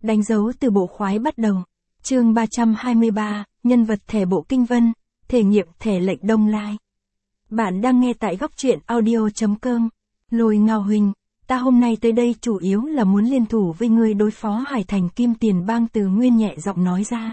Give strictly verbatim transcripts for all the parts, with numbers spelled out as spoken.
Đánh dấu từ bộ khoái bắt đầu. Chương ba trăm hai mươi ba, nhân vật thẻ bộ kinh vân, thể nghiệm thẻ lệnh Đông Lai. Bạn đang nghe tại góc truyện audio chấm com. Lôi Ngao huynh, ta hôm nay tới đây chủ yếu là muốn liên thủ với ngươi đối phó Hải Thành Kim Tiền Bang. Từ Nguyên nhẹ giọng nói ra.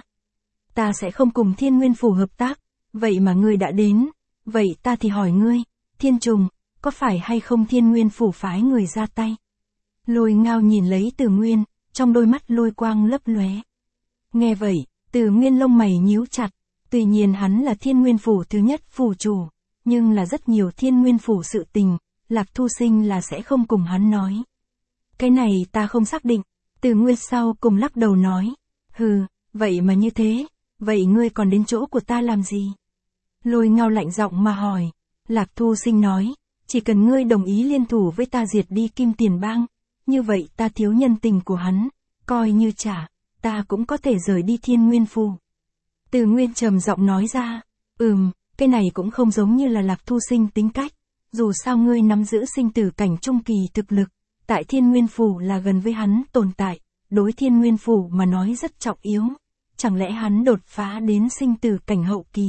Ta sẽ không cùng Thiên Nguyên Phủ hợp tác, vậy mà ngươi đã đến, vậy ta thì hỏi ngươi, Thiên Trùng, có phải hay không Thiên Nguyên Phủ phái người ra tay? Lôi Ngao nhìn lấy Từ Nguyên, trong đôi mắt lôi quang lấp lóe. Nghe vậy, Từ Nguyên lông mày nhíu chặt, tuy nhiên hắn là Thiên Nguyên Phủ thứ nhất phủ chủ, nhưng là rất nhiều Thiên Nguyên Phủ sự tình, Lạc Thu Sinh là sẽ không cùng hắn nói. Cái này ta không xác định, Từ Nguyên sau cùng lắc đầu nói, hừ, vậy mà như thế, vậy ngươi còn đến chỗ của ta làm gì? Lôi Ngao lạnh giọng mà hỏi. Lạc Thu Sinh nói, chỉ cần ngươi đồng ý liên thủ với ta diệt đi Kim Tiền Bang, như vậy ta thiếu nhân tình của hắn, coi như trả, ta cũng có thể rời đi Thiên Nguyên Phủ. Từ Nguyên trầm giọng nói ra, ừm, cái này cũng không giống như là Lạc Thu Sinh tính cách, dù sao ngươi nắm giữ sinh tử cảnh trung kỳ thực lực, tại Thiên Nguyên Phủ là gần với hắn tồn tại, đối Thiên Nguyên Phủ mà nói rất trọng yếu, chẳng lẽ hắn đột phá đến sinh tử cảnh hậu kỳ?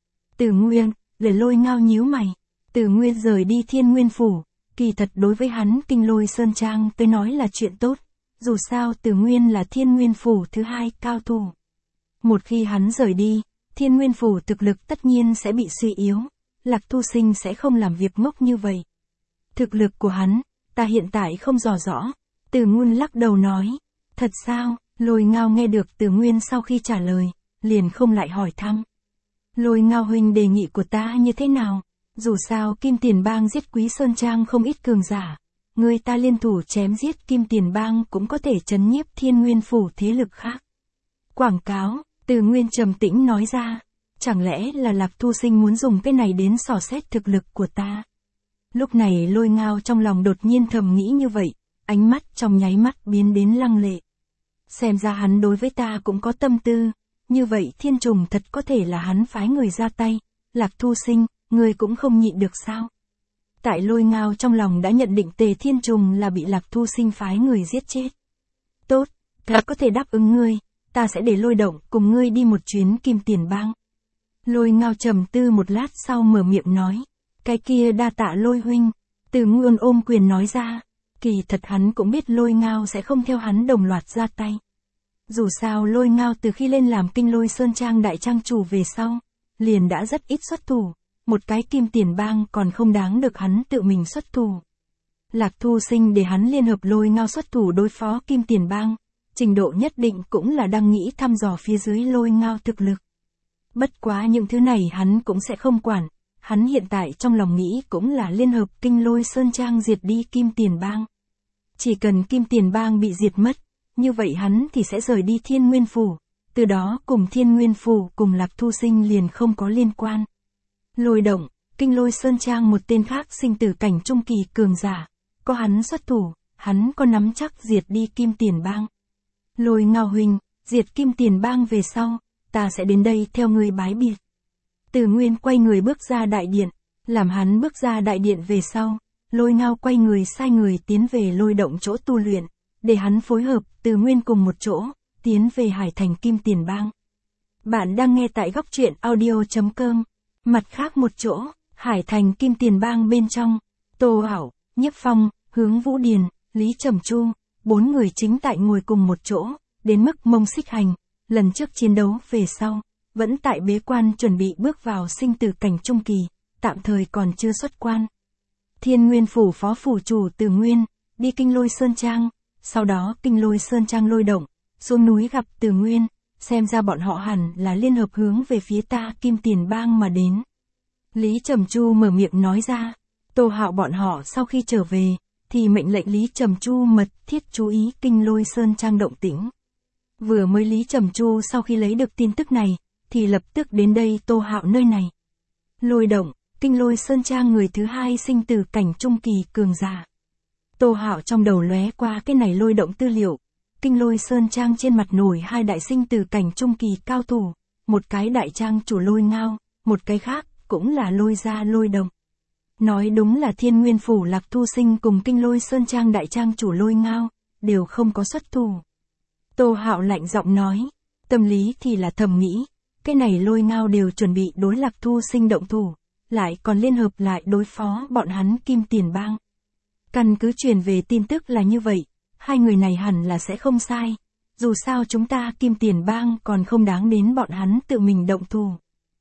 Từ Nguyên, để Lôi Ngao nhíu mày, Từ Nguyên rời đi Thiên Nguyên Phủ, kỳ thật đối với hắn Kinh Lôi Sơn Trang tới nói là chuyện tốt, dù sao Từ Nguyên là Thiên Nguyên Phủ thứ hai cao thủ. Một khi hắn rời đi, Thiên Nguyên Phủ thực lực tất nhiên sẽ bị suy yếu, Lạc Thu Sinh sẽ không làm việc ngốc như vậy. Thực lực của hắn, ta hiện tại không rõ rõ, Từ Nguyên lắc đầu nói, thật sao? Lôi Ngao nghe được Từ Nguyên sau khi trả lời, liền không lại hỏi thăm. Lôi Ngao huynh, đề nghị của ta như thế nào? Dù sao Kim Tiền Bang giết Quý Sơn Trang không ít cường giả, người ta liên thủ chém giết Kim Tiền Bang cũng có thể trấn nhiếp Thiên Nguyên Phủ thế lực khác. Quảng cáo, Từ Nguyên trầm tĩnh nói ra, chẳng lẽ là Lạc Thu Sinh muốn dùng cái này đến dò xét thực lực của ta? Lúc này Lôi Ngao trong lòng đột nhiên thầm nghĩ như vậy, ánh mắt trong nháy mắt biến đến lăng lệ. Xem ra hắn đối với ta cũng có tâm tư, như vậy Thiên Trùng thật có thể là hắn phái người ra tay, Lạc Thu Sinh, ngươi cũng không nhịn được sao? Tại Lôi Ngao trong lòng đã nhận định Tề Thiên Trùng là bị Lạc Thu Sinh phái người giết chết. Tốt, ta có thể đáp ứng ngươi, ta sẽ để Lôi Động cùng ngươi đi một chuyến Kim Tiền Bang. Lôi Ngao trầm tư một lát sau mở miệng nói, cái kia đa tạ Lôi huynh. Từ Nguyên ôm quyền nói ra, kỳ thật hắn cũng biết Lôi Ngao sẽ không theo hắn đồng loạt ra tay. Dù sao Lôi Ngao từ khi lên làm Kinh Lôi Sơn Trang đại trang chủ về sau, liền đã rất ít xuất thủ, một cái Kim Tiền Bang còn không đáng được hắn tự mình xuất thủ. Lạc Thu Sinh để hắn liên hợp Lôi Ngao xuất thủ đối phó Kim Tiền Bang, trình độ nhất định cũng là đang nghĩ thăm dò phía dưới Lôi Ngao thực lực. Bất quá những thứ này hắn cũng sẽ không quản, hắn hiện tại trong lòng nghĩ cũng là liên hợp Kinh Lôi Sơn Trang diệt đi Kim Tiền Bang. Chỉ cần Kim Tiền Bang bị diệt mất, như vậy hắn thì sẽ rời đi Thiên Nguyên Phủ, từ đó cùng Thiên Nguyên Phủ cùng Lạc Thu Sinh liền không có liên quan. Lôi Động, Kinh Lôi Sơn Trang một tên khác sinh tử cảnh trung kỳ cường giả, có hắn xuất thủ, hắn có nắm chắc diệt đi Kim Tiền Bang. Lôi Ngao huynh, diệt Kim Tiền Bang về sau, ta sẽ đến đây theo ngươi bái biệt. Từ Nguyên quay người bước ra đại điện, làm hắn bước ra đại điện về sau, Lôi Ngao quay người sai người tiến về Lôi Động chỗ tu luyện, để hắn phối hợp Từ Nguyên cùng một chỗ, tiến về Hải Thành Kim Tiền Bang. Bạn đang nghe tại góc truyện audio chấm com. Mặt khác một chỗ, Hải Thành Kim Tiền Bang bên trong, Tô Hảo, Nhiếp Phong, Hướng Vũ Điền, Lý Trầm Chu, bốn người chính tại ngồi cùng một chỗ, đến mức Mông Xích Hành, lần trước chiến đấu về sau, vẫn tại bế quan chuẩn bị bước vào sinh tử cảnh trung kỳ, tạm thời còn chưa xuất quan. Thiên Nguyên Phủ phó phủ chủ Từ Nguyên, đi Kinh Lôi Sơn Trang, sau đó Kinh Lôi Sơn Trang Lôi Động, xuống núi gặp Từ Nguyên, xem ra bọn họ hẳn là liên hợp hướng về phía ta Kim Tiền Bang mà đến. Lý Trầm Chu mở miệng nói ra, Tô Hạo bọn họ sau khi trở về, thì mệnh lệnh Lý Trầm Chu mật thiết chú ý Kinh Lôi Sơn Trang động tĩnh. Vừa mới Lý Trầm Chu sau khi lấy được tin tức này, thì lập tức đến đây Tô Hạo nơi này. Lôi Động, Kinh Lôi Sơn Trang người thứ hai sinh tử cảnh trung kỳ cường giả. Tô Hạo trong đầu lóe qua cái này Lôi Động tư liệu, Kinh Lôi Sơn Trang trên mặt nổi hai đại sinh tử cảnh trung kỳ cao thủ, một cái đại trang chủ Lôi Ngao, một cái khác cũng là Lôi gia Lôi Động. Nói đúng là Thiên Nguyên Phủ Lạc Thu Sinh cùng Kinh Lôi Sơn Trang đại trang chủ Lôi Ngao, đều không có xuất thủ. Tô Hạo lạnh giọng nói. Tâm lý thì là thầm nghĩ, cái này Lôi Ngao đều chuẩn bị đối Lạc Thu Sinh động thủ, lại còn liên hợp lại đối phó bọn hắn Kim Tiền Bang. Căn cứ truyền về tin tức là như vậy, hai người này hẳn là sẽ không sai, dù sao chúng ta Kim Tiền Bang còn không đáng đến bọn hắn tự mình động thủ.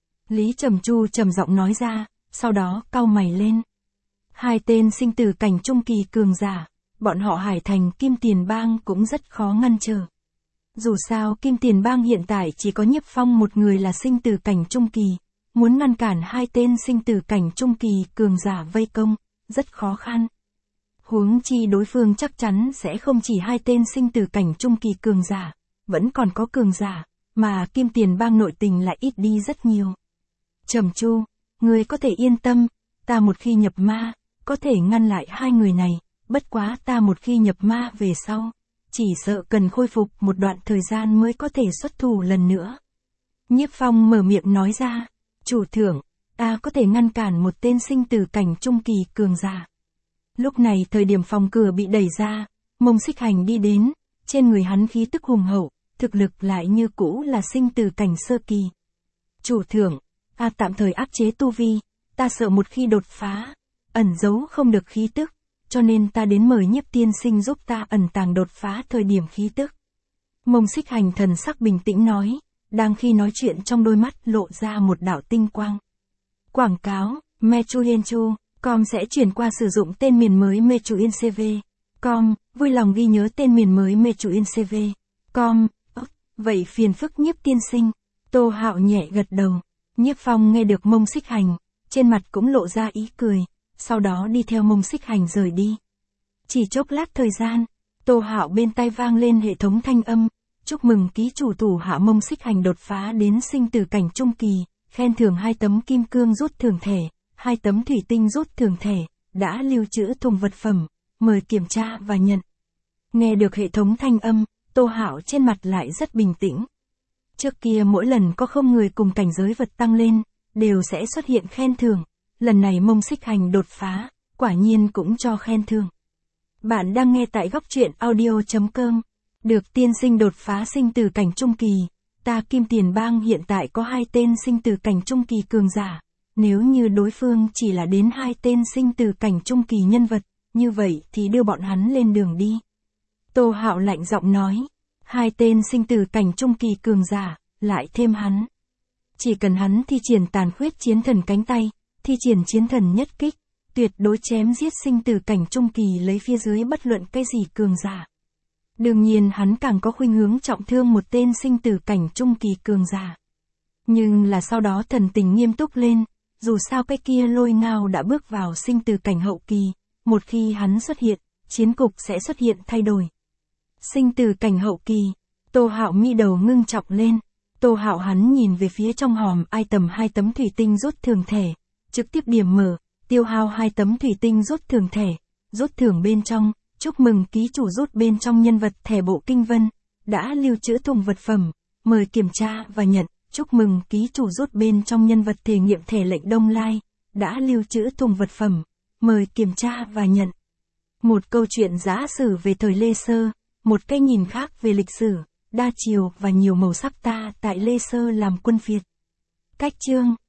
Lý Trầm Chu trầm giọng nói ra, sau đó cau mày lên. Hai tên sinh tử cảnh trung kỳ cường giả, bọn họ Hải Thành Kim Tiền Bang cũng rất khó ngăn trở. Dù sao Kim Tiền Bang hiện tại chỉ có Nhiếp Phong một người là sinh tử cảnh trung kỳ, muốn ngăn cản hai tên sinh tử cảnh trung kỳ cường giả vây công, rất khó khăn. Huống chi đối phương chắc chắn sẽ không chỉ hai tên sinh tử cảnh trung kỳ cường giả, vẫn còn có cường giả, mà Kim Tiền Bang nội tình lại ít đi rất nhiều. Trầm Chu, người có thể yên tâm, ta một khi nhập ma, có thể ngăn lại hai người này, bất quá ta một khi nhập ma về sau, chỉ sợ cần khôi phục một đoạn thời gian mới có thể xuất thủ lần nữa. Nhiếp Phong mở miệng nói ra, chủ thượng, ta có thể ngăn cản một tên sinh tử cảnh trung kỳ cường giả. Lúc này thời điểm phòng cửa bị đẩy ra, Mông Xích Hành đi đến, trên người hắn khí tức hùng hậu, thực lực lại như cũ là sinh tử cảnh sơ kỳ. Chủ thượng, ta tạm thời áp chế tu vi, ta sợ một khi đột phá, ẩn giấu không được khí tức, cho nên ta đến mời Nhiếp tiên sinh giúp ta ẩn tàng đột phá thời điểm khí tức. Mông Xích Hành thần sắc bình tĩnh nói, đang khi nói chuyện trong đôi mắt lộ ra một đạo tinh quang. Quảng cáo, Mechuyenchu, com sẽ chuyển qua sử dụng tên miền mới Mechuyencv. Com, vui lòng ghi nhớ tên miền mới Mechuyencv. Com, vậy phiền phức Nhiếp tiên sinh. Tô Hạo nhẹ gật đầu. Nhiếp Phong nghe được Mông Xích Hành, trên mặt cũng lộ ra ý cười, sau đó đi theo Mông Xích Hành rời đi. Chỉ chốc lát thời gian, Tô Hạo bên tai vang lên hệ thống thanh âm, chúc mừng ký chủ thủ hạ Mông Xích Hành đột phá đến sinh tử cảnh trung kỳ, khen thưởng hai tấm kim cương rút thưởng thể, hai tấm thủy tinh rút thưởng thể, đã lưu trữ thùng vật phẩm, mời kiểm tra và nhận. Nghe được hệ thống thanh âm, Tô Hạo trên mặt lại rất bình tĩnh. Trước kia mỗi lần có không người cùng cảnh giới vật tăng lên, đều sẽ xuất hiện khen thưởng, lần này Mông Xích Hành đột phá, quả nhiên cũng cho khen thưởng. Bạn đang nghe tại góc truyện audio chấm com. Được tiên sinh đột phá sinh tử cảnh trung kỳ, ta Kim Tiền Bang hiện tại có hai tên sinh tử cảnh trung kỳ cường giả, nếu như đối phương chỉ là đến hai tên sinh tử cảnh trung kỳ nhân vật, như vậy thì đưa bọn hắn lên đường đi. Tô Hạo lạnh giọng nói, hai tên sinh tử cảnh trung kỳ cường giả, lại thêm hắn. Chỉ cần hắn thi triển tàn khuyết chiến thần cánh tay, thi triển chiến thần nhất kích, tuyệt đối chém giết sinh tử cảnh trung kỳ lấy phía dưới bất luận cái gì cường giả. Đương nhiên hắn càng có khuynh hướng trọng thương một tên sinh tử cảnh trung kỳ cường giả. Nhưng là sau đó thần tình nghiêm túc lên, dù sao cái kia Lôi Ngao đã bước vào sinh tử cảnh hậu kỳ, một khi hắn xuất hiện, chiến cục sẽ xuất hiện thay đổi. Sinh tử cảnh hậu kỳ, Tô Hạo mi đầu ngưng trọng lên, Tô Hạo hắn nhìn về phía trong hòm ai tầm hai tấm thủy tinh rút thưởng thể, trực tiếp điểm mở, tiêu hao hai tấm thủy tinh rút thưởng thể, rút thưởng bên trong, chúc mừng ký chủ rút bên trong nhân vật thẻ bộ kinh vân, đã lưu trữ thùng vật phẩm, mời kiểm tra và nhận, chúc mừng ký chủ rút bên trong nhân vật thể nghiệm thể lệnh Đông Lai, đã lưu trữ thùng vật phẩm, mời kiểm tra và nhận. Một câu chuyện giả sử về thời Lê Sơ, một cái nhìn khác về lịch sử, đa chiều và nhiều màu sắc ta tại Lê Sơ làm quân Việt. Cách chương